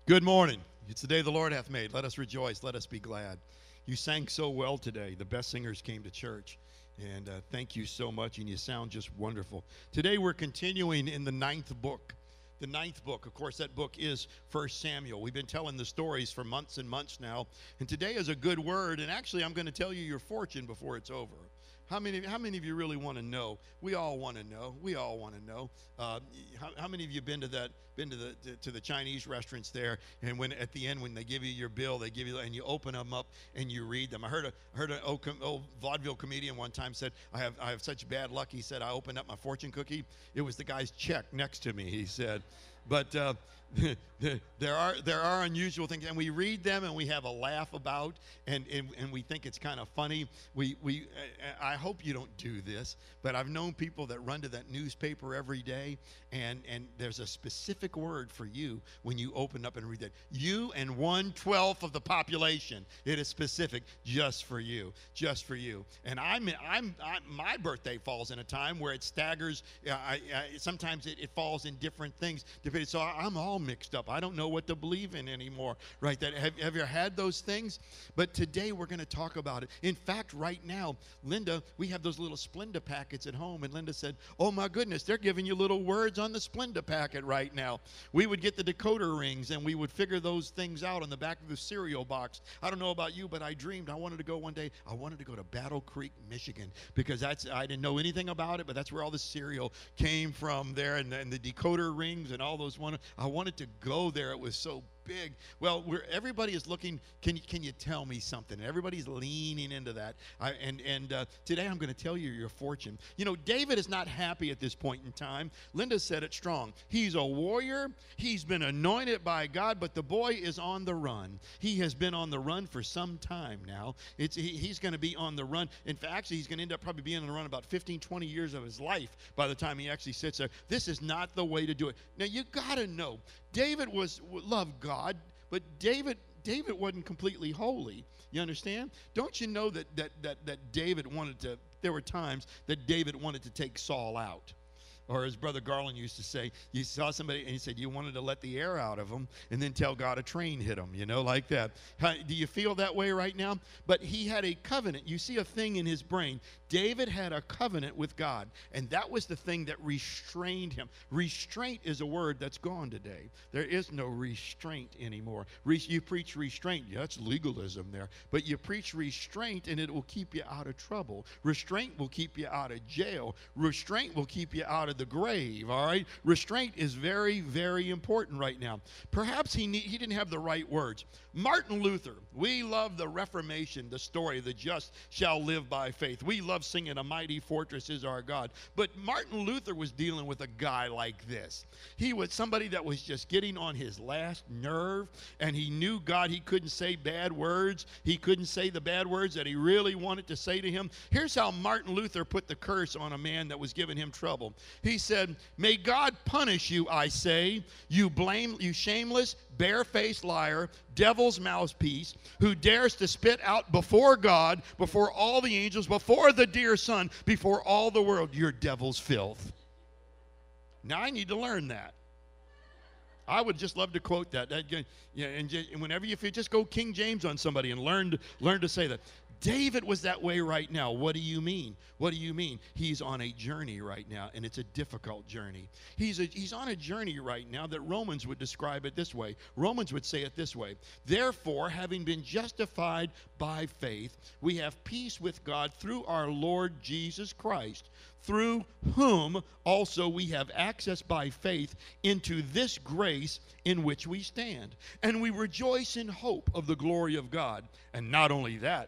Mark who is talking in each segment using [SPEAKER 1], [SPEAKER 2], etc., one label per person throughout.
[SPEAKER 1] Good morning. It's the day the Lord hath made. Let us rejoice. Let us be glad. You sang so well today. The best singers came to church. And thank you so much. And you sound just wonderful. Today we're continuing in the ninth book. The ninth book, of course, that book is 1 Samuel. We've been telling the stories for months and months now. And today is a good word. And actually, I'm going to tell you your fortune before it's over. How many of you really want to know? We all want to know. We all want to know. How many of you been to the Chinese restaurants there? And when at the end, when they give you your bill, they give you, and you open them up and you read them. I heard an old vaudeville comedian one time said, I have such bad luck. He said, I opened up my fortune cookie. It was the guy's check next to me. He said, but there are unusual things, and we read them and we have a laugh about, and we think it's kind of funny. I hope you don't do this, but I've known people that run to that newspaper every day, and there's a specific word for you when you open up and read that. You and 1/12 of the population. It is specific, just for you, just for you. And my birthday falls in a time where it staggers. Sometimes it falls in different things. So I'm all mixed up. I don't know what to believe in anymore. Right? Have you had those things? But today we're going to talk about it. In fact, right now, Linda, we have those little Splenda packets at home, and Linda said, "Oh my goodness, they're giving you little words on the Splenda packet right now." We would get the decoder rings, and we would figure those things out on the back of the cereal box. I don't know about you, but I dreamed I wanted to go one day. I wanted to go to Battle Creek, Michigan, because I didn't know anything about it, but that's where all the cereal came from there, and the decoder rings and all those. I wanted to go there. It was so big. Well, everybody is looking. Can you tell me something? Everybody's leaning into that. Today I'm going to tell you your fortune. You know, David is not happy at this point in time. Linda said it strong. He's a warrior. He's been anointed by God, but the boy is on the run. He has been on the run for some time now. He's going to be on the run. In fact, actually, he's going to end up probably being on the run about 15, 20 years of his life by the time he actually sits there. This is not the way to do it. Now, you got to know, David loved God, but David wasn't completely holy. You understand? Don't you know that David there were times that David wanted to take Saul out. Or as Brother Garland used to say, you saw somebody and he said you wanted to let the air out of them and then tell God a train hit him, like that. Do you feel that way right now? But he had a covenant. You see a thing in his brain. David had a covenant with God, and that was the thing that restrained him. Restraint is a word that's gone today. There is no restraint anymore. You preach restraint. Yeah, that's legalism there. But you preach restraint, and it will keep you out of trouble. Restraint will keep you out of jail. Restraint will keep you out of the grave, all right? Restraint is very, very important right now. Perhaps he didn't have the right words. Martin Luther, we love the Reformation, the story, the just shall live by faith. We love singing A Mighty Fortress Is Our God. But Martin Luther was dealing with a guy like this. He was somebody that was just getting on his last nerve, and he knew God. He couldn't say bad words. He couldn't say the bad words that he really wanted to say to him. Here's how Martin Luther put the curse on a man that was giving him trouble. He said, "May God punish you, I say, you shameless, barefaced liar, devil's mouthpiece, who dares to spit out before God, before all the angels, before the dear Son, before all the world, your devil's filth." Now I need to learn that. I would just love to quote that. And whenever if you just go King James on somebody and learn to say that. David was that way right now. What do you mean? What do you mean? He's on a journey right now, and it's a difficult journey. He's on a journey right now that Romans would describe it this way. Romans would say it this way. Therefore, having been justified by faith, we have peace with God through our Lord Jesus Christ, through whom also we have access by faith into this grace in which we stand. And we rejoice in hope of the glory of God. And not only that,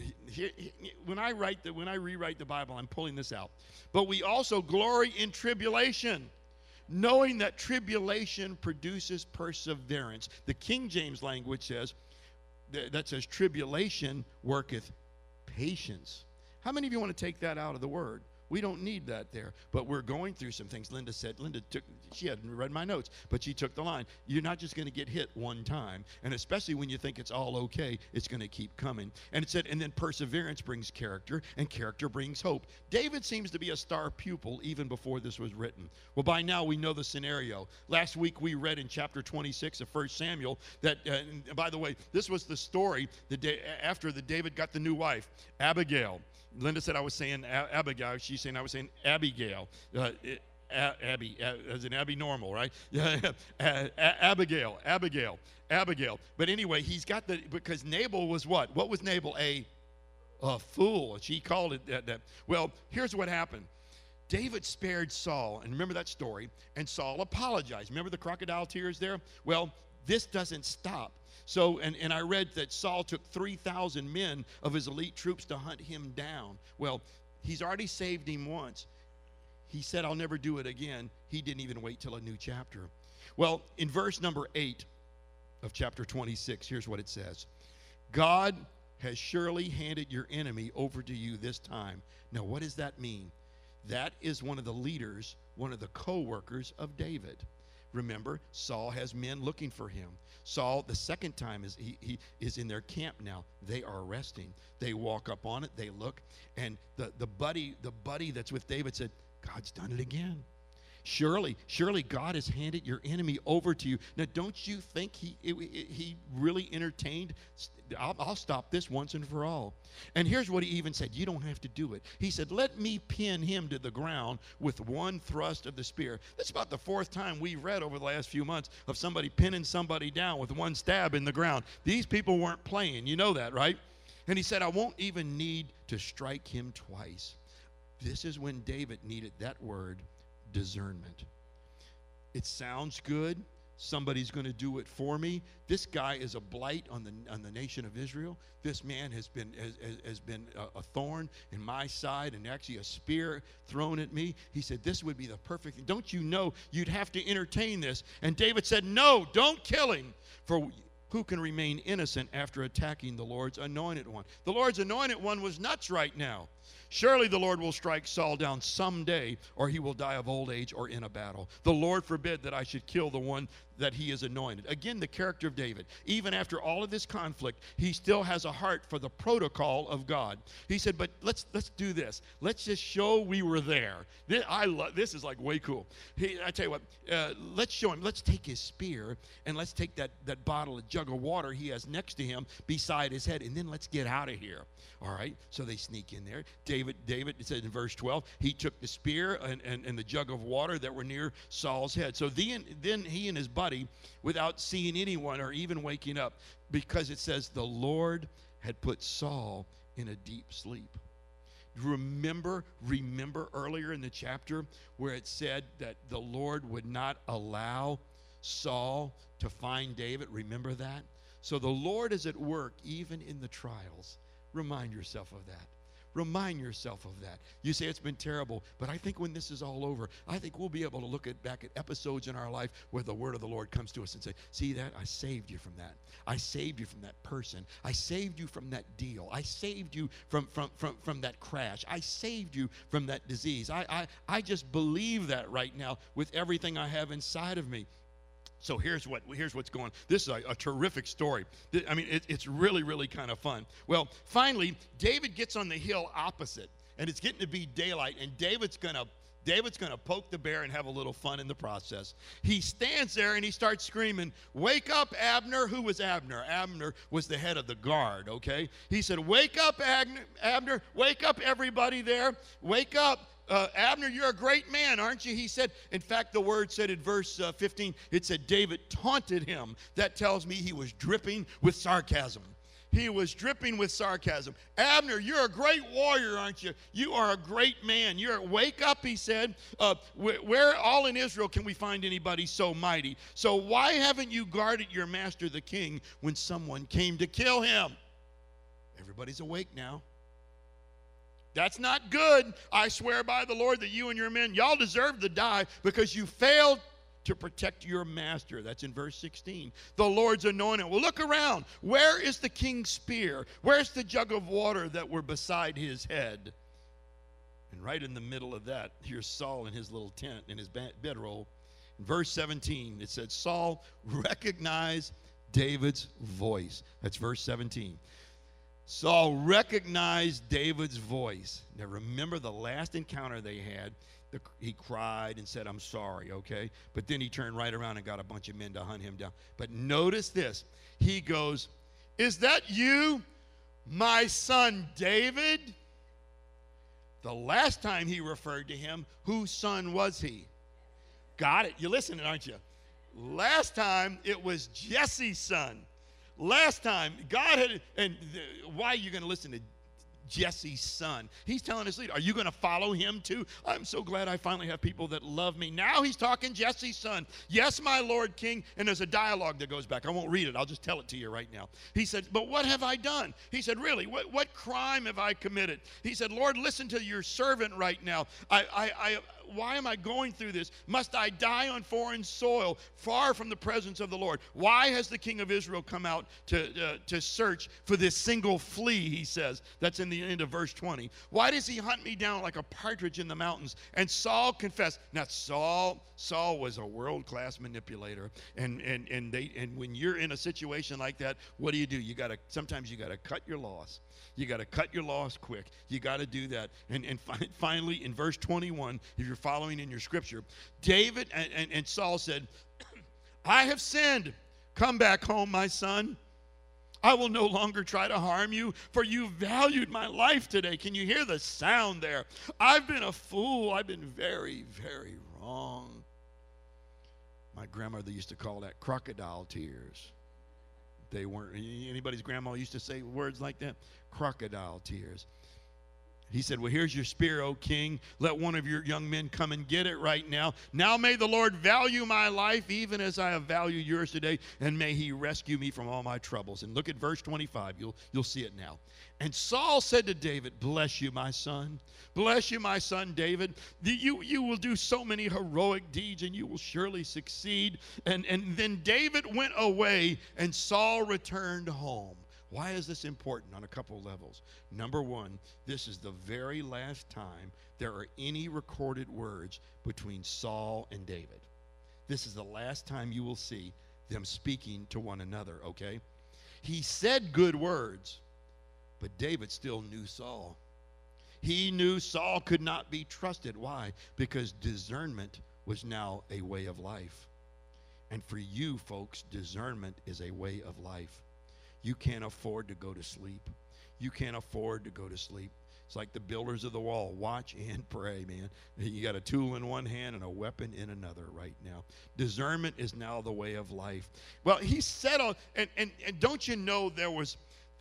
[SPEAKER 1] when I rewrite the Bible, I'm pulling this out. But we also glory in tribulation, knowing that tribulation produces perseverance. The King James language says, tribulation worketh patience. How many of you want to take that out of the word? We don't need that there. But we're going through some things. Linda took, she hadn't read my notes, but she took the line. You're not just going to get hit one time. And especially when you think it's all okay, it's going to keep coming. And it said, and then perseverance brings character, and character brings hope. David seems to be a star pupil even before this was written. Well, by now we know the scenario. Last week we read in chapter 26 of 1 Samuel that, by the way, this was the story the day after David got the new wife, Abigail. Linda said I was saying Abigail. She's saying I was saying Abigail. Abby, as in Abby Normal, right? Abigail. But anyway, he's got because Nabal was what? What was Nabal? A fool. She called it that. Well, here's what happened. David spared Saul, and remember that story, and Saul apologized. Remember the crocodile tears there? Well, this doesn't stop. So, and I read that Saul took 3,000 men of his elite troops to hunt him down. Well, he's already saved him once. He said, I'll never do it again. He didn't even wait till a new chapter. Well, in verse number 8 of chapter 26, here's what it says. God has surely handed your enemy over to you this time. Now, what does that mean? That is one of the leaders, one of the co-workers of David. Remember, Saul has men looking for him. Saul, the second time, he is in their camp now. They are resting. They walk up on it. They look. And the buddy that's with David said, God's done it again. Surely God has handed your enemy over to you. Now, don't you think he really entertained? I'll stop this once and for all. And here's what he even said. You don't have to do it. He said, let me pin him to the ground with one thrust of the spear. That's about the fourth time we've read over the last few months of somebody pinning somebody down with one stab in the ground. These people weren't playing. You know that, right? And he said, I won't even need to strike him twice. This is when David needed that word, discernment. It sounds good. Somebody's going to do it for me. This guy is a blight on the nation of Israel. This man has been a thorn in my side and actually a spear thrown at me. He said this would be the perfect thing. Don't you know you'd have to entertain this? And David said, no, don't kill him. For who can remain innocent after attacking the Lord's anointed one? The Lord's anointed one was nuts right now. Surely the Lord will strike Saul down someday, or he will die of old age or in a battle. The Lord forbid that I should kill the one that he is anointed. Again, the character of David. Even after all of this conflict, he still has a heart for the protocol of God. He said, but let's do this. Let's just show we were there. This is like way cool. I tell you what, let's show him. Let's take his spear and let's take that bottle, a jug of water he has next to him beside his head, and then let's get out of here. All right, so they sneak in there. David, it said in verse 12, he took the spear and the jug of water that were near Saul's head. So then he and his buddy, without seeing anyone or even waking up, because it says the Lord had put Saul in a deep sleep. Remember earlier in the chapter where it said that the Lord would not allow Saul to find David? Remember that? So the Lord is at work even in the trials. Remind yourself of that. Remind yourself of that. You say it's been terrible, but I think when this is all over, I think we'll be able to look back at episodes in our life where the word of the Lord comes to us and say, see that? I saved you from that. I saved you from that person. I saved you from that deal. I saved you from that crash. I saved you from that disease. I just believe that right now with everything I have inside of me. So here's what's going on. This is a terrific story. I mean, it's really, really kind of fun. Well, finally, David gets on the hill opposite, and it's getting to be daylight, and David's gonna poke the bear and have a little fun in the process. He stands there and he starts screaming, "Wake up, Abner!" Who was Abner? Abner was the head of the guard, okay? He said, "Wake up, Abner! Wake up, everybody there! Wake up! Abner, you're a great man, aren't you?" He said, in fact, the word said in verse 15, it said David taunted him. That tells me he was dripping with sarcasm. He was dripping with sarcasm. "Abner, you're a great warrior, aren't you? You are a great man. Wake up," he said. Where all in Israel can we find anybody so mighty? So why haven't you guarded your master the king when someone came to kill him? Everybody's awake now. That's not good. I swear by the Lord that you and your men, y'all deserve to die because you failed to protect your master. That's in verse 16. The Lord's anointed. Well, look around. Where is the king's spear? Where's the jug of water that were beside his head? And right in the middle of that, here's Saul in his little tent, in his bedroll. In verse 17, it said, Saul recognized David's voice. That's verse 17. Saul recognized David's voice. Now remember the last encounter they had, he cried and said, I'm sorry, okay? But then he turned right around and got a bunch of men to hunt him down. But notice this. He goes, is that you, my son David? The last time he referred to him, whose son was he? Got it. You're listening, aren't you? Last time it was Jesse's son. Last time God had, and why are you going to listen to Jesse's son? He's telling his leader, are you going to follow him too? I'm so glad I finally have people that love me. Now he's talking Jesse's son. Yes, my Lord King. And there's a dialogue that goes back. I won't read it. I'll just tell it to you right now. He said, but what have I done? He said, really, what crime have I committed? He said, Lord, listen to your servant right now. Why am I going through this? Must I die on foreign soil, far from the presence of the Lord? Why has the king of Israel come out to search for this single flea, he says. That's in the end of verse 20. Why does he hunt me down like a partridge in the mountains? And Saul confessed. Now, Saul was a world-class manipulator. And when you're in a situation like that, what do? Sometimes you got to cut your loss. You got to cut your loss quick. You got to do that. And finally, in verse 21, if you're following in your scripture, David and Saul said, I have sinned. Come back home, my son. I will no longer try to harm you, for you valued my life today. Can you hear the sound there? I've been a fool. I've been very, very wrong. My grandmother used to call that crocodile tears. They weren't, anybody's grandma used to say words like that? Crocodile tears. He said, well, here's your spear, O king. Let one of your young men come and get it right now. Now may the Lord value my life even as I have valued yours today, and may he rescue me from all my troubles. And look at verse 25. You'll see it now. And Saul said to David, bless you, my son. Bless you, my son David. You will do so many heroic deeds, and you will surely succeed. And then David went away, and Saul returned home. Why is this important? On a couple levels. Number one, this is the very last time there are any recorded words between Saul and David. This is the last time you will see them speaking to one another, okay? He said good words, but David still knew Saul. He knew Saul could not be trusted. Why? Because discernment was now a way of life. And for you folks, discernment is a way of life. You can't afford to go to sleep. You can't afford to go to sleep. It's like the builders of the wall. Watch and pray, man. You got a tool in one hand and a weapon in another right now. Discernment is now the way of life. Well, he said, and don't you know there was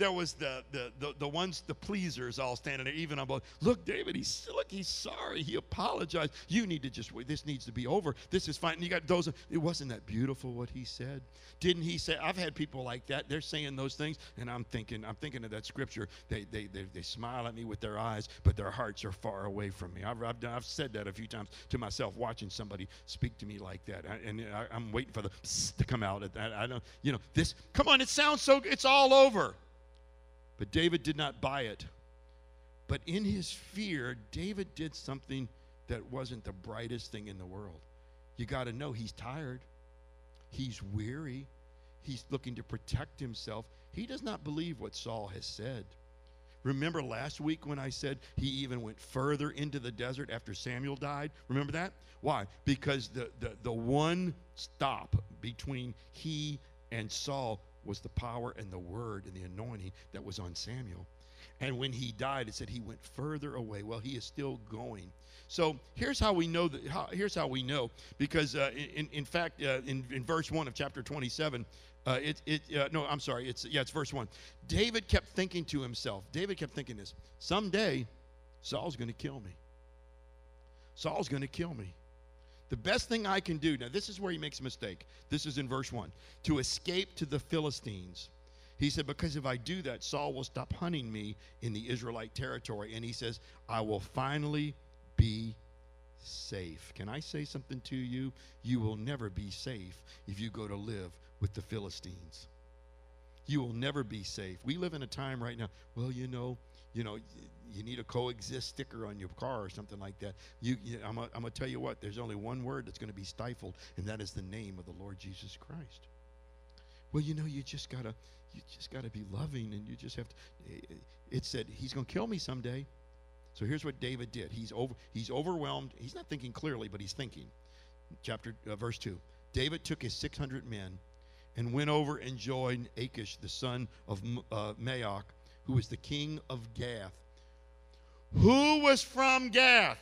[SPEAKER 1] the ones, the pleasers all standing there, even on both. Look, David, he's sorry. He apologized. You need to just wait. This needs to be over. This is fine. And you got those. It wasn't that beautiful what he said? Didn't he say? I've had people like that. They're saying those things, and I'm thinking of that scripture. They smile at me with their eyes, but their hearts are far away from me. I've said that a few times to myself, watching somebody speak to me like that, I'm waiting for the psst to come out. I don't, this. Come on, it sounds so. It's all over. But David did not buy it. But in his fear, David did something that wasn't the brightest thing in the world. You got to know he's tired. He's weary. He's looking to protect himself. He does not believe what Saul has said. Remember last week when I said he even went further into the desert after Samuel died? Remember that? Why? Because the one stop between he and Saul was the power and the word and the anointing that was on Samuel. And when he died, it said he went further away. Well, he is still going. So here's how we know here's how we know, because in fact in verse 1 of chapter 27, it's verse 1. David kept thinking to himself. David kept thinking this: someday Saul's going to kill me. Saul's going to kill me. The best thing I can do, now this is where he makes a mistake. This is in verse 1. To escape to the Philistines. He said, because if I do that, Saul will stop hunting me in the Israelite territory. And he says, I will finally be safe. Can I say something to you? You will never be safe if you go to live with the Philistines. You will never be safe. We live in a time right now, well, you know, you need a coexist sticker on your car or something like that. I'm going to tell you what, there's only one word that's going to be stifled, and that is the name of the Lord Jesus Christ. Well, you know, you just got to be loving, and you just have to. It said he's going to kill me someday. So here's what David did. He's overwhelmed. He's not thinking clearly, but he's thinking. Verse 2. David took his 600 men and went over and joined Achish, the son of Maoch, who was the king of Gath. Who was from Gath?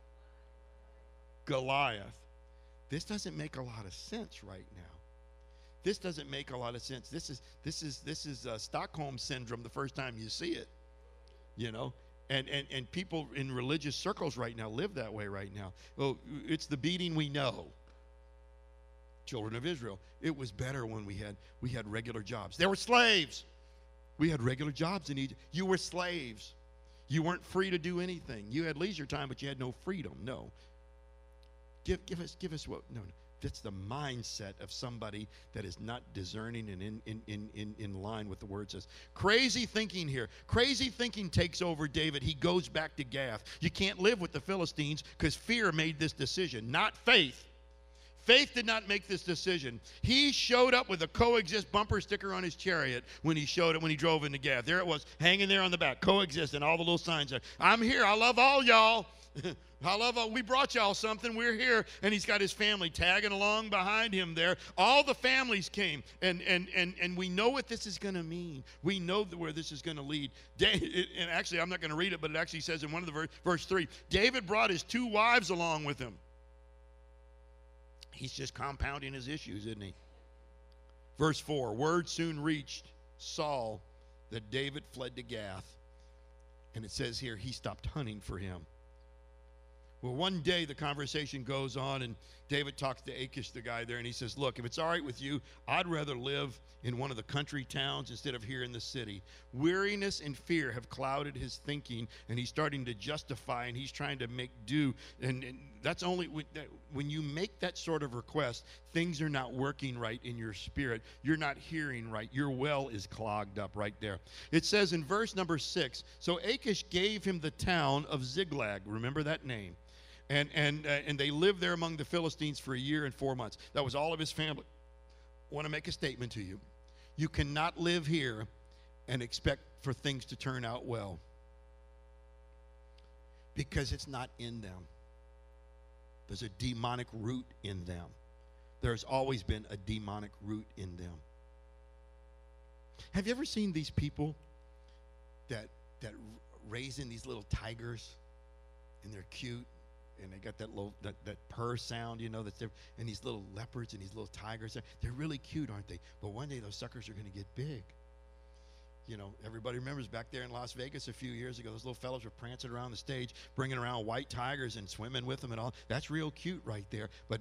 [SPEAKER 1] Goliath. This doesn't make a lot of sense right now. This doesn't make a lot of sense. This is Stockholm syndrome the first time you see it, you know. And people in religious circles right now live that way right now. Well, it's the beating we know. Children of Israel. It was better when we had regular jobs. They were slaves. We had regular jobs in Egypt. You were slaves. You weren't free to do anything. You had leisure time, but you had no freedom. No. Give us what? No. That's the mindset of somebody that is not discerning and in line with the word says. Crazy thinking here. Crazy thinking takes over David. He goes back to Gath. You can't live with the Philistines because fear made this decision, not faith. Faith did not make this decision. He showed up with a coexist bumper sticker on his chariot when he drove into Gath. There it was, hanging there on the back, coexist, and all the little signs there. I'm here. I love all y'all. We brought y'all something. We're here. And he's got his family tagging along behind him there. All the families came. And we know what this is going to mean. We know where this is going to lead. And actually, I'm not going to read it, but it actually says in one of the verse 3, David brought his 2 wives along with him. He's just compounding his issues, isn't he? Verse 4, word soon reached Saul that David fled to Gath. And it says here, he stopped hunting for him. Well, one day the conversation goes on, and David talks to Achish, the guy there, and he says, look, if it's all right with you, I'd rather live in one of the country towns instead of here in the city. Weariness and fear have clouded his thinking, and he's starting to justify, and he's trying to make do. And that's only when you make that sort of request, things are not working right in your spirit. You're not hearing right. Your well is clogged up right there. It says in verse number 6, so Achish gave him the town of Ziklag. Remember that name. And they lived there among the Philistines for 1 year and 4 months. That was all of his family. I want to make a statement to you. You cannot live here and expect for things to turn out well, because it's not in them. There's a demonic root in them. There's always been a demonic root in them. Have you ever seen these people that raise in these little tigers, and they're cute? And they got that little that purr sound, you know, that's there, and these little leopards and these little tigers. They're really cute, aren't they? But one day those suckers are going to get big. You know, everybody remembers back there in Las Vegas a few years ago, those little fellows were prancing around the stage, bringing around white tigers and swimming with them and all. That's real cute right there. But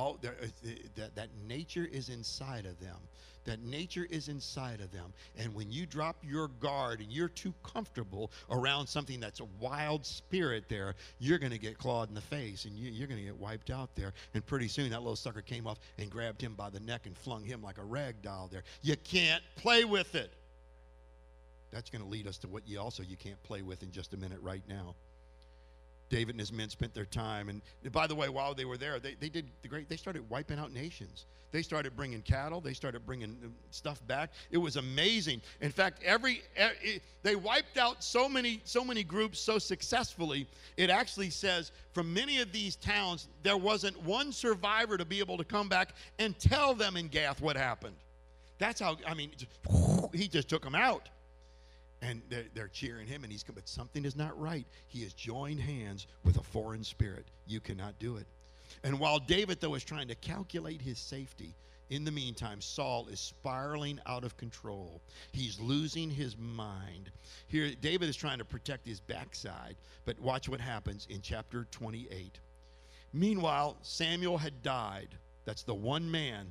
[SPEAKER 1] that nature is inside of them. That nature is inside of them. And when you drop your guard and you're too comfortable around something that's a wild spirit there, you're going to get clawed in the face, and you're going to get wiped out there. And pretty soon that little sucker came off and grabbed him by the neck and flung him like a rag doll there. You can't play with it. That's going to lead us to what you can't play with in just a minute right now. David and his men spent their time, and by the way, while they were there, they did the great. They started wiping out nations. They started bringing cattle. They started bringing stuff back. It was amazing. In fact, they wiped out so many groups so successfully. It actually says from many of these towns there wasn't one survivor to be able to come back and tell them in Gath what happened. That's how. I mean, he just took them out. And they're cheering him, but something is not right. He has joined hands with a foreign spirit. You cannot do it. And while David, though, is trying to calculate his safety, in the meantime, Saul is spiraling out of control. He's losing his mind. Here, David is trying to protect his backside, but watch what happens in chapter 28. Meanwhile, Samuel had died. That's the one man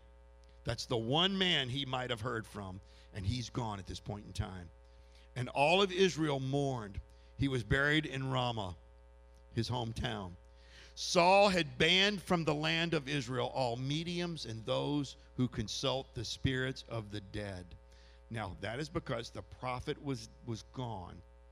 [SPEAKER 1] he might have heard from, and he's gone at this point in time. And all of Israel mourned. He was buried in Ramah, his hometown. Saul had banned from the land of Israel all mediums and those who consult the spirits of the dead. Now, that is because the prophet was gone.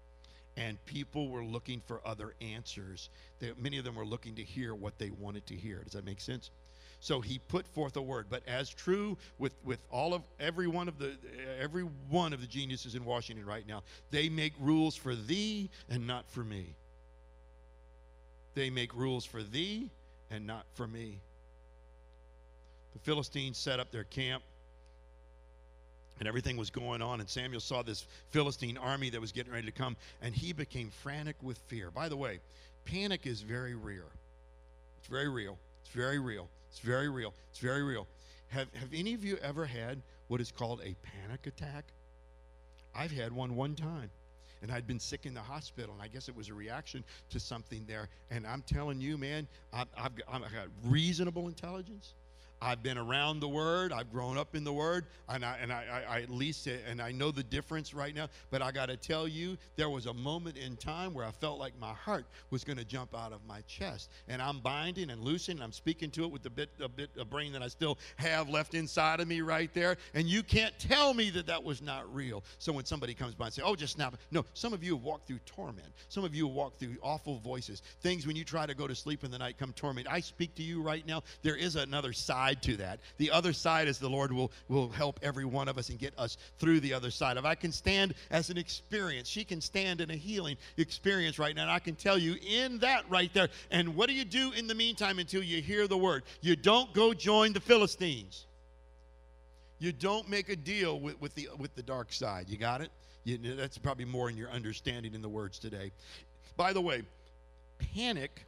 [SPEAKER 1] And people were looking for other answers. Many of them were looking to hear what they wanted to hear. Does that make sense? So he put forth a word. But as true with every one of the geniuses in Washington right now, they make rules for thee and not for me. They make rules for thee and not for me. The Philistines set up their camp, and everything was going on, and Samuel saw this Philistine army that was getting ready to come, and he became frantic with fear. By the way, panic is very real. It's very real. It's very real. It's very real. It's very real. Have any of you ever had what is called a panic attack? I've had one time. And I'd been sick in the hospital, and I guess it was a reaction to something there. And I'm telling you, man, I've got reasonable intelligence. I've been around the Word. I've grown up in the Word, and I at least, and I know the difference right now. But I got to tell you, there was a moment in time where I felt like my heart was going to jump out of my chest, and I'm binding and loosing. And I'm speaking to it with a bit of brain that I still have left inside of me right there. And you can't tell me that was not real. So when somebody comes by and say, "Oh, just snap," no. Some of you have walked through torment. Some of you have walked through awful voices. Things when you try to go to sleep in the night come torment. I speak to you right now. There is another side to that. The other side is the Lord will help every one of us and get us through the other side. If I can stand as an experience, she can stand in a healing experience right now. And I can tell you in that right there. And what do you do in the meantime until you hear the word? You don't go join the Philistines. You don't make a deal with the dark side. You got it? That's probably more in your understanding in the words today. By the way, panic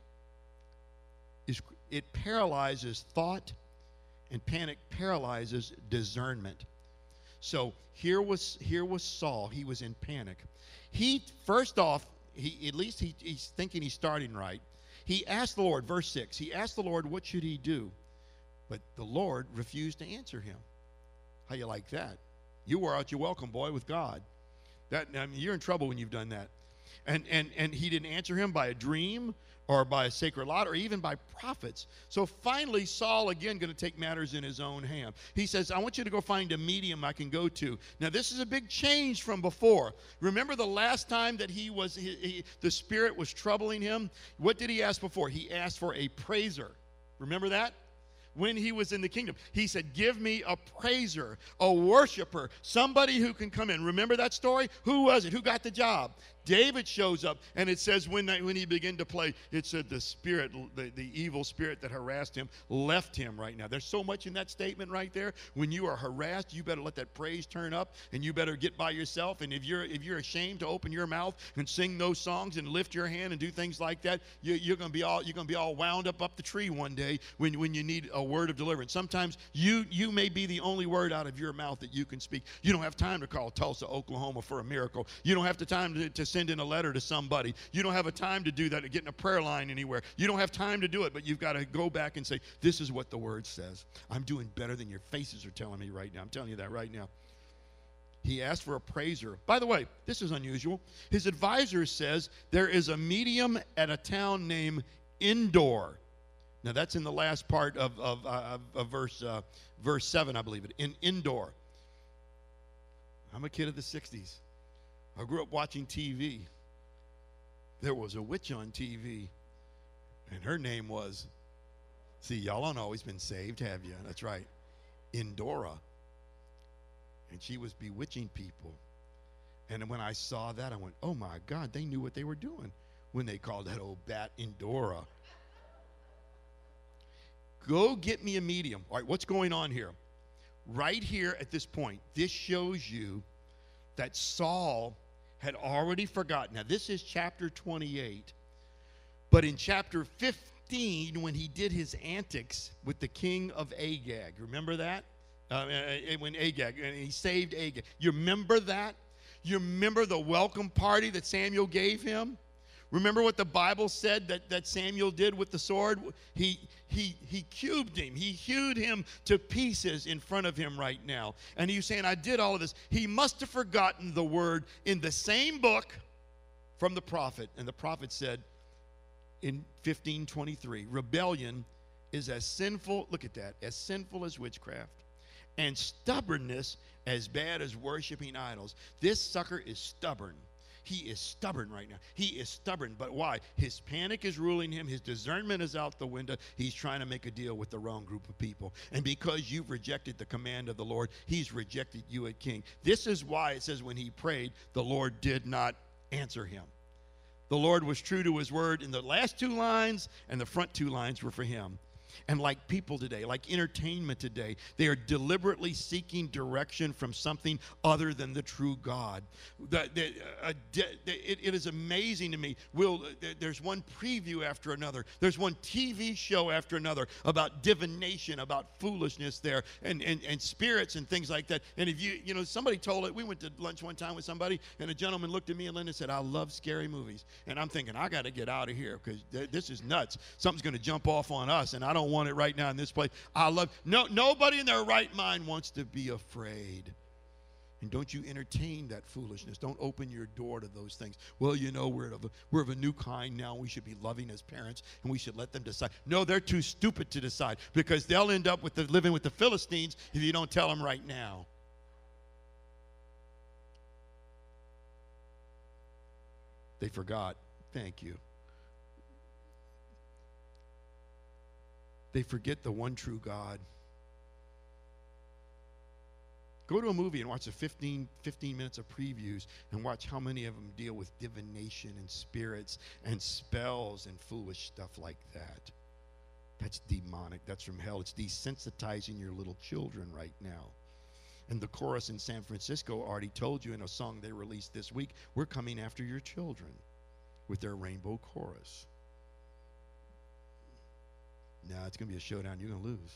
[SPEAKER 1] it paralyzes thought. And panic paralyzes discernment. So here was Saul. He was in panic. First off, he's thinking he's starting right. He asked the Lord, verse 6, he asked the Lord, what should he do? But the Lord refused to answer him. How you like that? You wore out your welcome, boy, with God. You're in trouble when you've done that. And he didn't answer him by a dream or by a sacred lot, or even by prophets. So finally, Saul, again, going to take matters in his own hand. He says, I want you to go find a medium I can go to. Now, this is a big change from before. Remember the last time that the Spirit was troubling him? What did he ask before? He asked for a praiser. Remember that? When he was in the kingdom, he said, give me a praiser, a worshiper, somebody who can come in. Remember that story? Who was it? Who got the job? David shows up, and it says when he began to play, it said the spirit, the evil spirit that harassed him left him right now. There's so much in that statement right there. When you are harassed, you better let that praise turn up, and you better get by yourself. And if you're ashamed to open your mouth and sing those songs and lift your hand and do things like that, you're going to be all wound up the tree one day when you need a word of deliverance. Sometimes you may be the only word out of your mouth that you can speak. You don't have time to call Tulsa, Oklahoma for a miracle. You don't have the time to send in a letter to somebody. You don't have a time to do that, to get in a prayer line anywhere. You don't have time to do it, but you've got to go back and say, this is what the word says. I'm doing better than your faces are telling me right now. I'm telling you that right now. He asked for a praiser. By the way, this is unusual. His advisor says there is a medium at a town named Endor. Now that's in the last part of verse 7, I believe it. In Endor. I'm a kid of the 60s. I grew up watching TV. There was a witch on TV, and her name was, see, y'all haven't always been saved, have you? That's right, Endora. And she was bewitching people. And when I saw that, I went, oh my God, they knew what they were doing when they called that old bat Endora. Go get me a medium. All right, what's going on here? Right here at this point, this shows you that Saul had already forgotten. Now, this is chapter 28. But in chapter 15, when he did his antics with the king of Agag, remember that? When Agag, and he saved Agag. You remember that? You remember the welcome party that Samuel gave him? Remember what the Bible said that Samuel did with the sword? He cubed him. He hewed him to pieces in front of him right now. And he was saying, I did all of this. He must have forgotten the word in the same book from the prophet. And the prophet said in 15:23, rebellion is as sinful, look at that, as sinful as witchcraft, and stubbornness as bad as worshiping idols. This sucker is stubborn. He is stubborn right now. He is stubborn. But why? His panic is ruling him. His discernment is out the window. He's trying to make a deal with the wrong group of people. And because you've rejected the command of the Lord, he's rejected you as king. This is why it says when he prayed, the Lord did not answer him. The Lord was true to his word in the last 2 lines, and the front 2 lines were for him. And like people today, like entertainment today, they are deliberately seeking direction from something other than the true God. It is amazing to me. There's one preview after another. There's one TV show after another about divination, about foolishness there, and spirits and things like that. And if you know, somebody told it, we went to lunch one time with somebody, and a gentleman looked at me and Linda said, I love scary movies. And I'm thinking, I got to get out of here because this is nuts. Something's going to jump off on us, and I don't want it right now in this place. Nobody in their right mind wants to be afraid. And don't you entertain that foolishness. Don't open your door to those things. Well, you know, we're of a new kind now. We should be loving as parents, and we should let them decide. No, they're too stupid to decide because they'll end up living with the Philistines if you don't tell them right now. They forgot. Thank you. They forget the one true God. Go to a movie and watch the 15 minutes of previews and watch how many of them deal with divination and spirits and spells and foolish stuff like that. That's demonic. That's from hell. It's desensitizing your little children right now. And the chorus in San Francisco already told you in a song they released this week, we're coming after your children with their rainbow chorus. No, it's going to be a showdown. You're going to lose.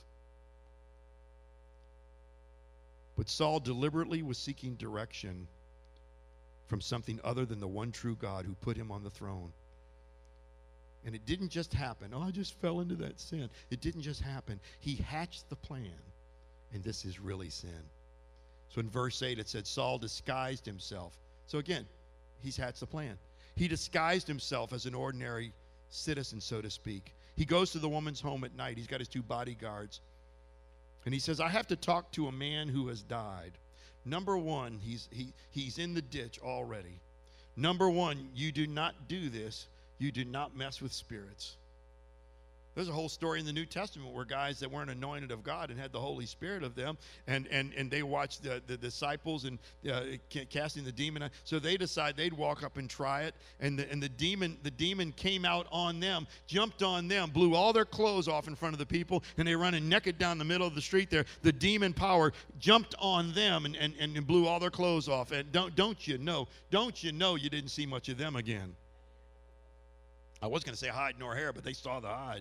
[SPEAKER 1] But Saul deliberately was seeking direction from something other than the one true God who put him on the throne. And it didn't just happen. Oh, I just fell into that sin. It didn't just happen. He hatched the plan, and this is really sin. So in verse 8 it said Saul disguised himself. So again, he's hatched the plan. He disguised himself as an ordinary citizen, so to speak. He goes to the woman's home at night. He's got his 2 bodyguards. And he says, I have to talk to a man who has died. Number one, he's in the ditch already. Number one, you do not do this. You do not mess with spirits. There's a whole story in the New Testament where guys that weren't anointed of God and had the Holy Spirit of them, and they watched the disciples and casting the demon out. So they decided they'd walk up and try it, and the demon came out on them, jumped on them, blew all their clothes off in front of the people, and they running naked down the middle of the street there. The demon power jumped on them and blew all their clothes off. And don't you know you didn't see much of them again. I was going to say hide nor hair, but they saw the hide.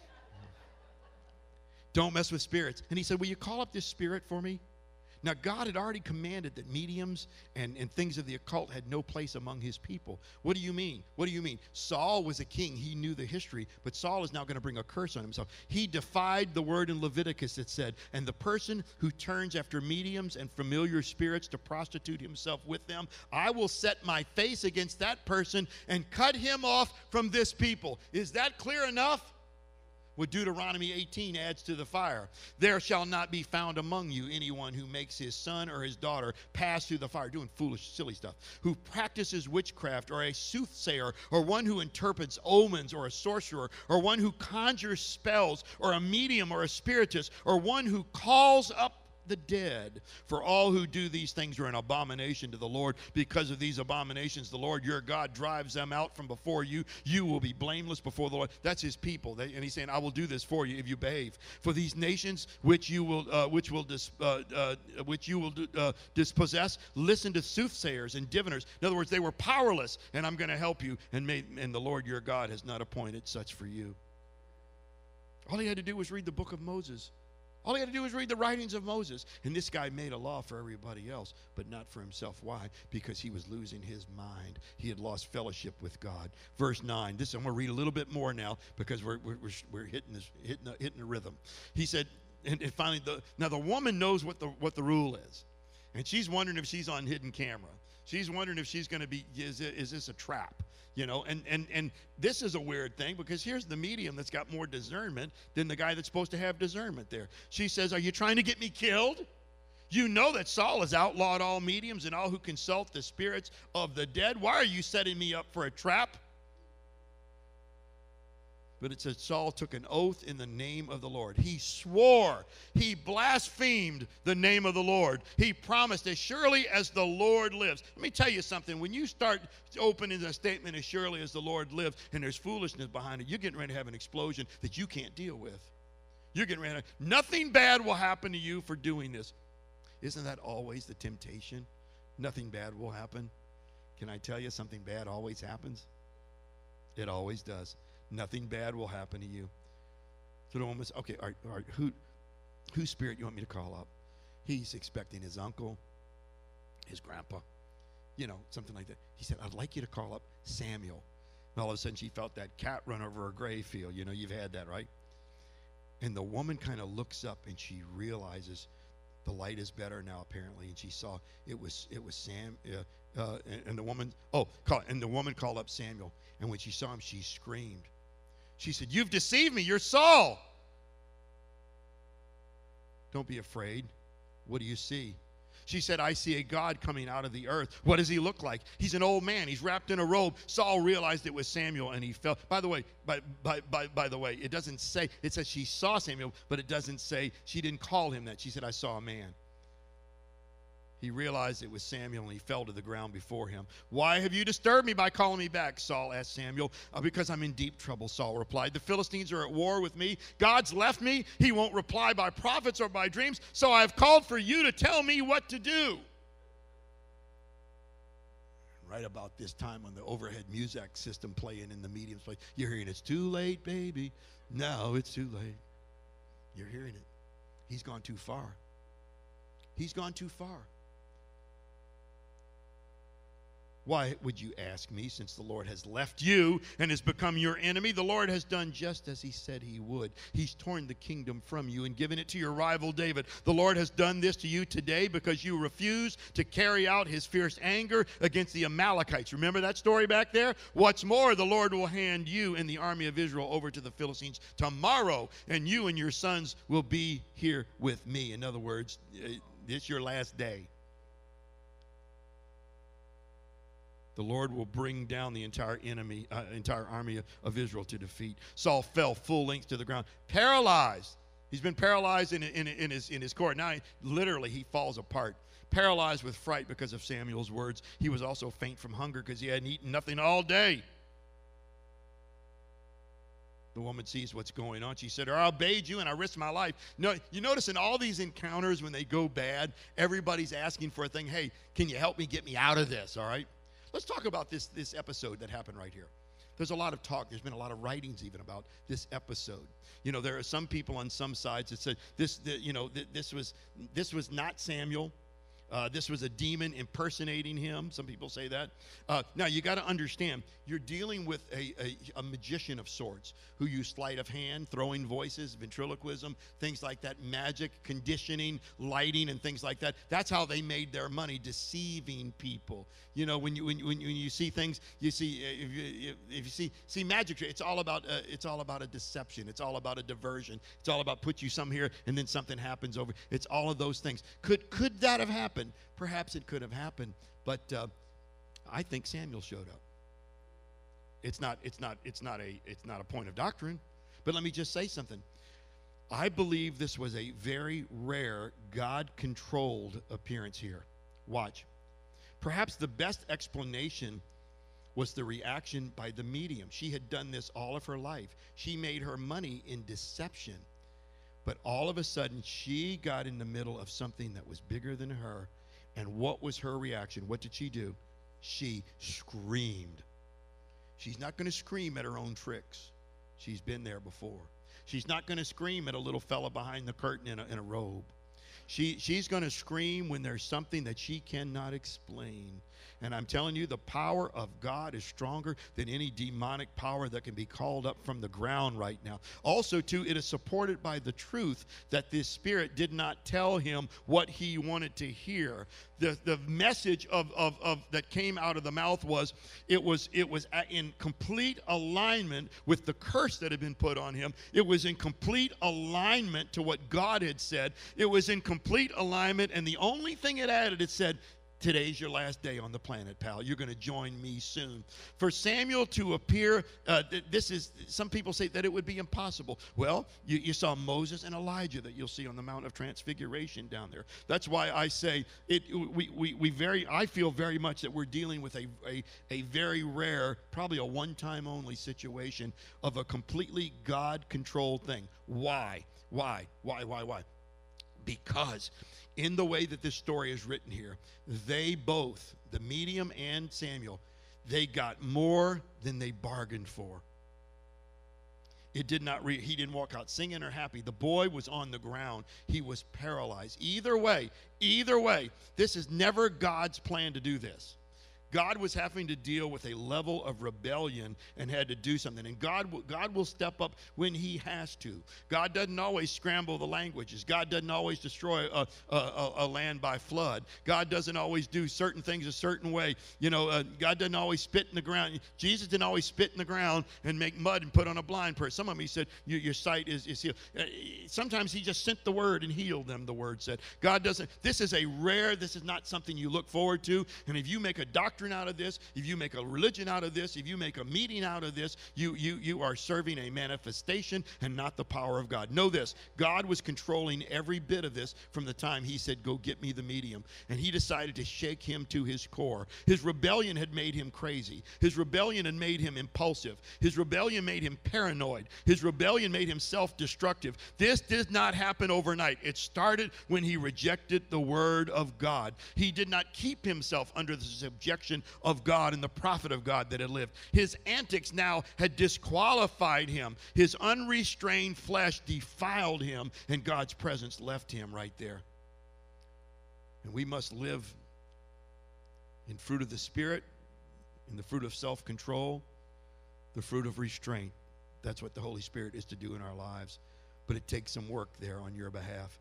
[SPEAKER 1] Don't mess with spirits. And he said, will you call up this spirit for me? Now, God had already commanded that mediums and things of the occult had no place among his people. What do you mean? What do you mean? Saul was a king. He knew the history, but Saul is now going to bring a curse on himself. He defied the word in Leviticus that said, and the person who turns after mediums and familiar spirits to prostitute himself with them, I will set my face against that person and cut him off from this people. Is that clear enough? What Deuteronomy 18 adds to the fire. There shall not be found among you anyone who makes his son or his daughter pass through the fire, doing foolish, silly stuff, who practices witchcraft, or a soothsayer, or one who interprets omens, or a sorcerer, or one who conjures spells, or a medium, or a spiritist, or one who calls up the dead. For all who do these things are an abomination to the Lord. Because of these abominations, the Lord your God drives them out from before you. You will be blameless before the Lord. That's his people. And he's saying, I will do this for you if you behave. For these nations which you will dispossess, listen to soothsayers and diviners. In other words, they were powerless, and I'm going to help you. And the Lord your God has not appointed such for you. All he had to do was read the book of Moses. All he had to do was read the writings of Moses. And this guy made a law for everybody else, but not for himself. Why? Because he was losing his mind. He had lost fellowship with God. Verse 9. I'm going to read a little bit more now because we're hitting a rhythm. He said, and finally, the woman knows what the rule is. And she's wondering if she's on hidden camera. She's wondering if she's going to be, is this a trap? You know, and this is a weird thing because here's the medium that's got more discernment than the guy that's supposed to have discernment there. She says, are you trying to get me killed? You know that Saul has outlawed all mediums and all who consult the spirits of the dead. Why are you setting me up for a trap? But it says Saul took an oath in the name of the Lord. He swore. He blasphemed the name of the Lord. He promised, as surely as the Lord lives. Let me tell you something. When you start opening a statement, as surely as the Lord lives, and there's foolishness behind it, you're getting ready to have an explosion that you can't deal with. You're getting ready to, nothing bad will happen to you for doing this. Isn't that always the temptation? Nothing bad will happen. Can I tell you something bad always happens? It always does. Nothing bad will happen to you. So the woman says, okay, all right, whose spirit you want me to call up? He's expecting his uncle, his grandpa, something like that. He said, I'd like you to call up Samuel. And all of a sudden she felt that cat run over a gray field. You've had that, right? And the woman kind of looks up and she realizes the light is better now, apparently, and she saw it was Sam. And the woman called up Samuel. And when she saw him, she screamed. She said, "You've deceived me. You're Saul." "Don't be afraid. What do you see?" She said, "I see a God coming out of the earth." "What does he look like?" "He's an old man. He's wrapped in a robe." Saul realized it was Samuel, and he fell. By the way, it doesn't say, it says she saw Samuel, but it doesn't say, she didn't call him that. She said, "I saw a man." He realized it was Samuel, and he fell to the ground before him. "Why have you disturbed me by calling me back?" Saul asked Samuel. "Because I'm in deep trouble," Saul replied. "The Philistines are at war with me. God's left me. He won't reply by prophets or by dreams, so I have called for you to tell me what to do." Right about this time, on the overhead music system playing in the mediums play, you're hearing, "It's too late, baby. No, it's too late." You're hearing it. He's gone too far. He's gone too far. "Why would you ask me, since the Lord has left you and has become your enemy? The Lord has done just as he said he would. He's torn the kingdom from you and given it to your rival David. The Lord has done this to you today because you refuse to carry out his fierce anger against the Amalekites." Remember that story back there? "What's more, the Lord will hand you and the army of Israel over to the Philistines tomorrow, and you and your sons will be here with me." In other words, it's your last day. The Lord will bring down the entire army of Israel to defeat. Saul fell full length to the ground, paralyzed. He's been paralyzed in his court. Now, literally, he falls apart, paralyzed with fright because of Samuel's words. He was also faint from hunger because he hadn't eaten nothing all day. The woman sees what's going on. She said, "Or I obeyed you and I risked my life." No, you notice in all these encounters when they go bad, everybody's asking for a thing. "Hey, can you help me get me out of this?" All right? Let's talk about this episode that happened right here. There's a lot of talk. There's been a lot of writings even about this episode. There are some people on some sides that said this was not Samuel. This was a demon impersonating him. Some people say that. Now, you got to understand, you're dealing with a magician of sorts who used sleight of hand, throwing voices, ventriloquism, things like that, magic, conditioning, lighting, and things like that. That's how they made their money, deceiving people. When you see things, you see if you see magic, it's all about a deception. It's all about a diversion. It's all about put you some here and then something happens over. It's all of those things. Could that have happened? Perhaps it could have happened, but I think Samuel showed up. It's not a point of doctrine, but let me just say something. I believe this was a very rare God-controlled appearance here. Watch. Perhaps the best explanation was the reaction by the medium. She had done this all of her life. She made her money in deception. But all of a sudden, she got in the middle of something that was bigger than her. And what was her reaction? What did she do? She screamed. She's not going to scream at her own tricks. She's been there before. She's not going to scream at a little fella behind the curtain in a robe. She's going to scream when there's something that she cannot explain. And I'm telling you, the power of God is stronger than any demonic power that can be called up from the ground right now. Also, too, it is supported by the truth that this spirit did not tell him what he wanted to hear. The message of that came out of the mouth was in complete alignment with the curse that had been put on him. It was in complete alignment to what God had said. It was in complete alignment, and the only thing it added, it said, today's your last day on the planet, pal. You're going to join me soon. For Samuel to appear, some people say that it would be impossible. Well, you saw Moses and Elijah that you'll see on the Mount of Transfiguration down there. That's why I say I feel very much that we're dealing with a very rare, probably a one-time only situation of a completely God-controlled thing. Why? Because in the way that this story is written here, they both, the medium and Samuel, they got more than they bargained for. It did not he didn't walk out singing or happy. The boy was on the ground. He was paralyzed. Either way, this is never God's plan to do this. God was having to deal with a level of rebellion and had to do something. And God will step up when he has to. God doesn't always scramble the languages. God doesn't always destroy a land by flood. God doesn't always do certain things a certain way. God doesn't always spit in the ground. Jesus didn't always spit in the ground and make mud and put on a blind person. Some of them he said, your sight is healed. Sometimes he just sent the word and healed them, the word said. God doesn't. This is not something you look forward to. And if you make a doctrine out of this, if you make a religion out of this, if you make a meeting out of this, you are serving a manifestation and not the power of God. Know this, God was controlling every bit of this from the time he said, go get me the medium. And he decided to shake him to his core. His rebellion had made him crazy. His rebellion had made him impulsive. His rebellion made him paranoid. His rebellion made him self-destructive. This did not happen overnight. It started when he rejected the word of God. He did not keep himself under the subjection of God and the prophet of God that had lived. His antics now had disqualified him. His unrestrained flesh defiled him, and God's presence left him right there. And we must live in fruit of the Spirit, in the fruit of self-control, the fruit of restraint. That's what the Holy Spirit is to do in our lives. But it takes some work there on your behalf.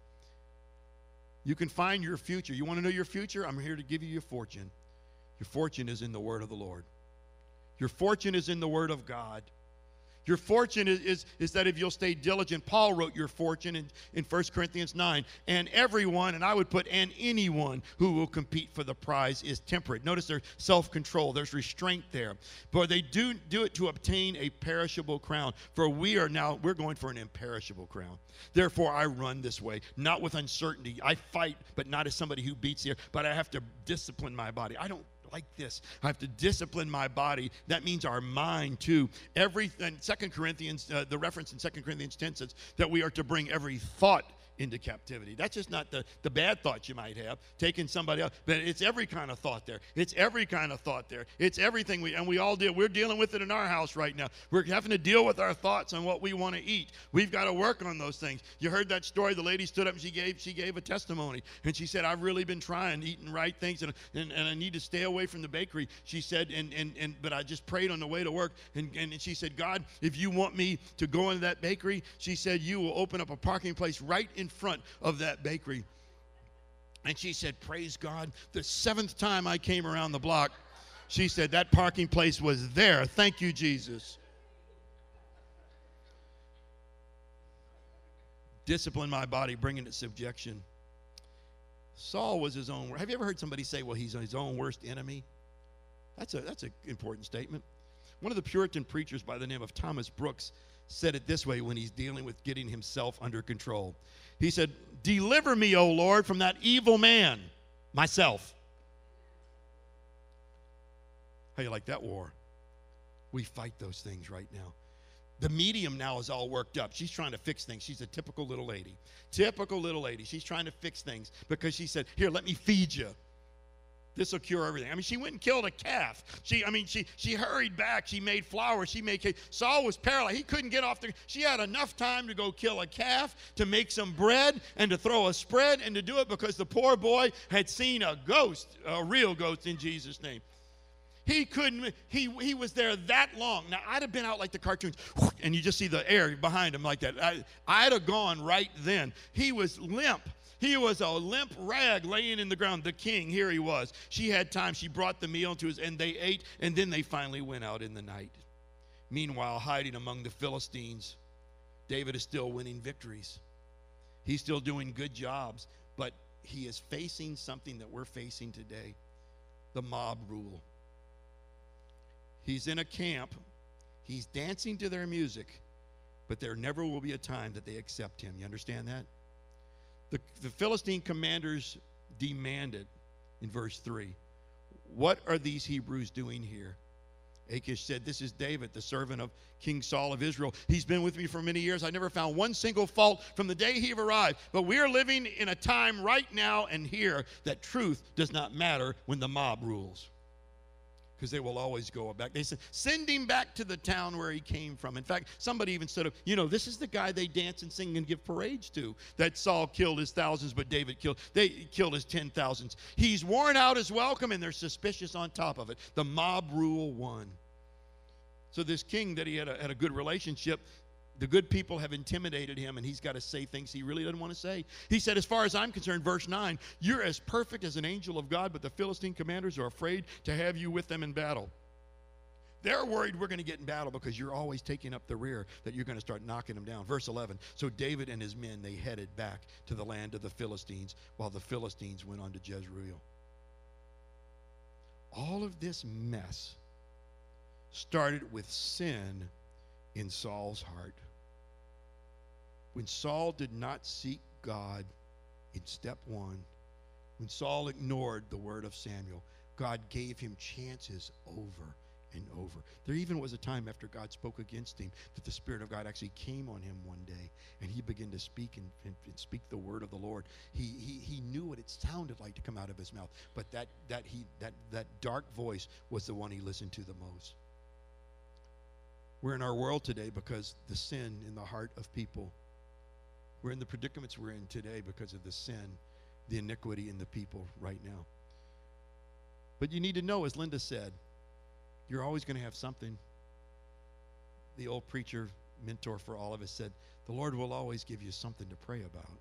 [SPEAKER 1] You can find your future. You want to know your future? I'm here to give you your fortune. Your fortune is in the word of the Lord. Your fortune is in the word of God. Your fortune is that if you'll stay diligent. Paul wrote your fortune in 1 Corinthians 9. And everyone, and I would put, and anyone who will compete for the prize is temperate. Notice there's self-control. There's restraint there. For they do it to obtain a perishable crown. For we're going for an imperishable crown. Therefore, I run this way, not with uncertainty. I fight, but not as somebody who beats the air. But I have to discipline my body. I don't like this. I have to discipline my body. That means our mind too. Everything, 2 Corinthians, the reference in 2 Corinthians 10 says that we are to bring every thought into captivity. That's just not the bad thoughts you might have, taking somebody else, but it's every kind of thought there. It's every kind of thought there. It's everything we all deal. We're dealing with it in our house right now. We're having to deal with our thoughts on what we want to eat. We've got to work on those things. You heard that story. The lady stood up and she gave a testimony, and she said, I've really been trying, eating right things, and I need to stay away from the bakery. She said, but I just prayed on the way to work, and she said, God, if you want me to go into that bakery, she said, you will open up a parking place right in front of that bakery. And she said, praise God, the 7th time I came around the block, she said, that parking place was there. Thank you, Jesus. Discipline my body, bring it to subjection. Saul was his own. Have you ever heard somebody say, well, he's his own worst enemy? That's an important statement. One of the Puritan preachers by the name of Thomas Brooks said it this way when he's dealing with getting himself under control. He said, deliver me, O Lord, from that evil man, myself. How you like that war? We fight those things right now. The medium now is all worked up. She's trying to fix things. She's a typical little lady. Typical little lady. She's trying to fix things because she said, here, let me feed you. This will cure everything. I mean, she went and killed a calf. She hurried back. She made flour. She made cake. Saul was paralyzed. He couldn't get off the. She had enough time to go kill a calf, to make some bread, and to throw a spread, and to do it because the poor boy had seen a ghost, a real ghost in Jesus' name. He couldn't, he was there that long. Now, I'd have been out like the cartoons, and you just see the air behind him like that. I'd have gone right then. He was limp. He was a limp rag laying in the ground. The king, here he was. She had time. She brought the meal to us, and they ate, and then they finally went out in the night. Meanwhile, hiding among the Philistines, David is still winning victories. He's still doing good jobs, but he is facing something that we're facing today, the mob rule. He's in a camp. He's dancing to their music, but there never will be a time that they accept him. You understand that? The Philistine commanders demanded in verse 3, "What are these Hebrews doing here?" Achish said, "This is David, the servant of King Saul of Israel. He's been with me for many years. I never found one single fault from the day he arrived. But we are living in a time right now and here that truth does not matter when the mob rules." Because they will always go back. They said, send him back to the town where he came from. In fact, somebody even said, this is the guy they dance and sing and give parades to, that Saul killed his thousands, but David killed his 10,000s. He's worn out his welcome, and they're suspicious on top of it. The mob rule won. So this king that he had a good relationship, the good people have intimidated him, and he's got to say things he really doesn't want to say. He said, as far as I'm concerned, verse 9, "You're as perfect as an angel of God, but the Philistine commanders are afraid to have you with them in battle." They're worried we're going to get in battle because you're always taking up the rear, that you're going to start knocking them down. Verse 11, "So David and his men, they headed back to the land of the Philistines, while the Philistines went on to Jezreel." All of this mess started with sin in Saul's heart. When Saul did not seek God in step one, when Saul ignored the word of Samuel, God gave him chances over and over. There even was a time after God spoke against him that the Spirit of God actually came on him one day, and he began to speak and speak the word of the Lord. He knew what it sounded like to come out of his mouth, but that dark voice was the one he listened to the most. We're in our world today because the sin in the heart of people. We're in the predicaments we're in today because of the sin, the iniquity in the people right now. But you need to know, as Linda said, you're always going to have something. The old preacher, mentor for all of us, said, the Lord will always give you something to pray about.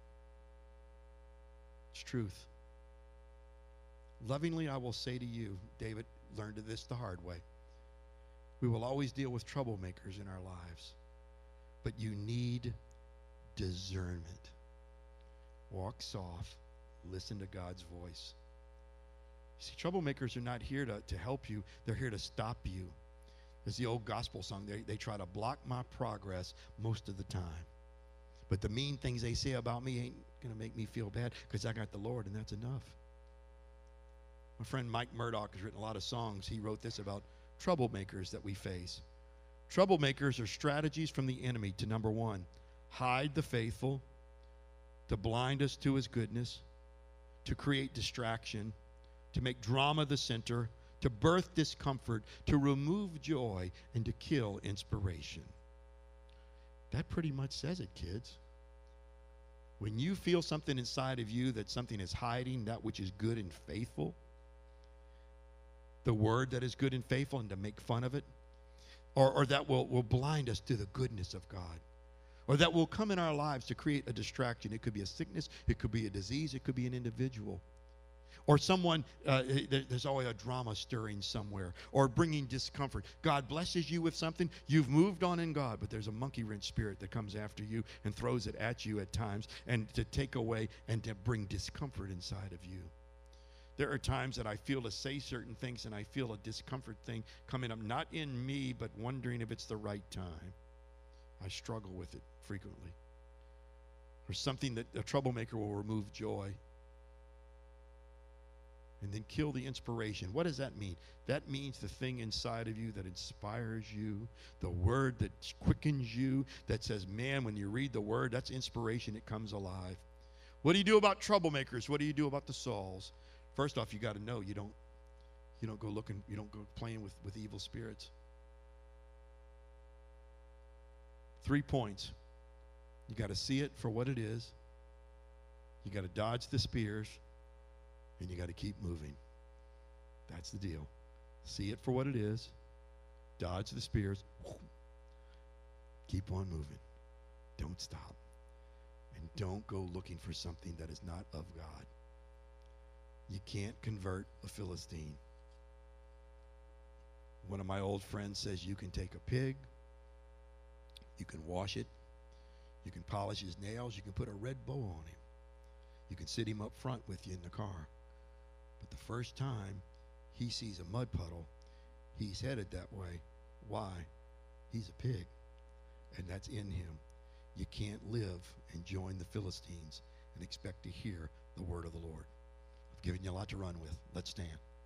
[SPEAKER 1] It's truth. Lovingly, I will say to you, David learned this the hard way. We will always deal with troublemakers in our lives, but you need discernment. Walk soft. Listen to God's voice. See, troublemakers are not here to help you. They're here to stop you. There's the old gospel song. They try to block my progress most of the time. But the mean things they say about me ain't going to make me feel bad because I got the Lord, and that's enough. My friend Mike Murdoch has written a lot of songs. He wrote this about troublemakers that we face. Troublemakers are strategies from the enemy to, number one, hide the faithful, to blind us to his goodness, to create distraction, to make drama the center, to birth discomfort, to remove joy, and to kill inspiration. That pretty much says it, kids. When you feel something inside of you that something is hiding, that which is good and faithful, the word that is good and faithful, and to make fun of it, or that will blind us to the goodness of God, or that will come in our lives to create a distraction. It could be a sickness, it could be a disease, it could be an individual, or someone, there's always a drama stirring somewhere, or bringing discomfort. God blesses you with something, you've moved on in God, but there's a monkey wrench spirit that comes after you and throws it at you at times, and to take away and to bring discomfort inside of you. There are times that I feel to say certain things, and I feel a discomfort thing coming up, not in me, but wondering if it's the right time. I struggle with it frequently. Or something that a troublemaker will remove joy and then kill the inspiration. What does that mean? That means the thing inside of you that inspires you, the word that quickens you, that says, man, when you read the word, that's inspiration. It comes alive. What do you do about troublemakers? What do you do about the Sauls? First off, you got to know you don't go looking, you don't go playing with evil spirits. 3 points. You got to see it for what it is. You got to dodge the spears, and you got to keep moving. That's the deal. See it for what it is. Dodge the spears. Keep on moving. Don't stop. And don't go looking for something that is not of God. You can't convert a Philistine. One of my old friends says you can take a pig, you can wash it, you can polish his nails, you can put a red bow on him. You can sit him up front with you in the car. But the first time he sees a mud puddle, he's headed that way. Why? He's a pig, and that's in him. You can't live and join the Philistines and expect to hear the word of the Lord. I've given you a lot to run with. Let's stand.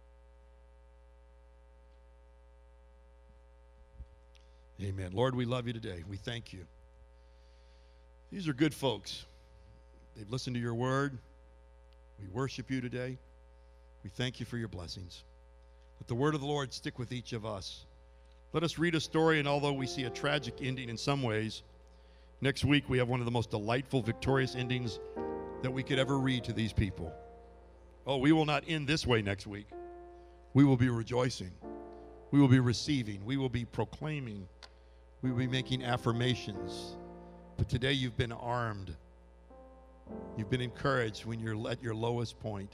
[SPEAKER 1] Amen. Lord, we love you today. We thank you. These are good folks. They've listened to your word. We worship you today. We thank you for your blessings. Let the word of the Lord stick with each of us. Let us read a story, and although we see a tragic ending in some ways, next week we have one of the most delightful, victorious endings that we could ever read to these people. Oh, we will not end this way next week. We will be rejoicing. We will be receiving. We will be proclaiming. We will be making affirmations. But today you've been armed. You've been encouraged when you're at your lowest point.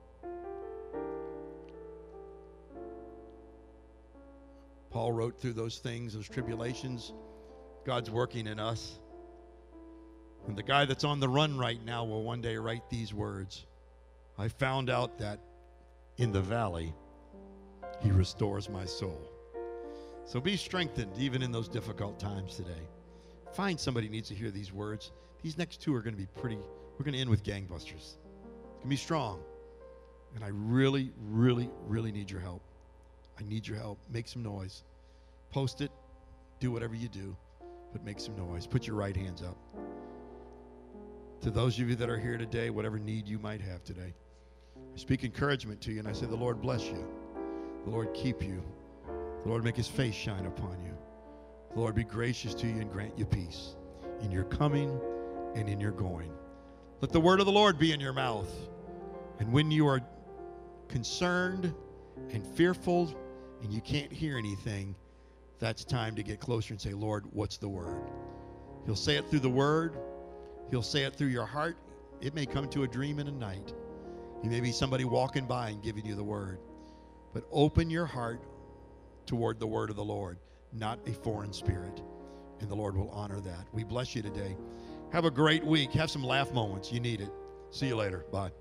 [SPEAKER 1] Paul wrote through those things, those tribulations. God's working in us. And the guy that's on the run right now will one day write these words. I found out that in the valley, he restores my soul. So be strengthened even in those difficult times today. Find somebody who needs to hear these words. These next two are going to be we're going to end with gangbusters. It's going to be strong. And I really, really, really need your help. I need your help. Make some noise. Post it. Do whatever you do. But make some noise. Put your right hands up. To those of you that are here today, whatever need you might have today, I speak encouragement to you, and I say the Lord bless you. The Lord keep you. The Lord make his face shine upon you. The Lord be gracious to you and grant you peace in your coming and in your going. Let the word of the Lord be in your mouth. And when you are concerned and fearful and you can't hear anything, that's time to get closer and say, Lord, what's the word? He'll say it through the word. He'll say it through your heart. It may come to a dream in a night. He may be somebody walking by and giving you the word. But open your heart toward the word of the Lord, not a foreign spirit. And the Lord will honor that. We bless you today. Have a great week. Have some laugh moments. You need it. See you later. Bye.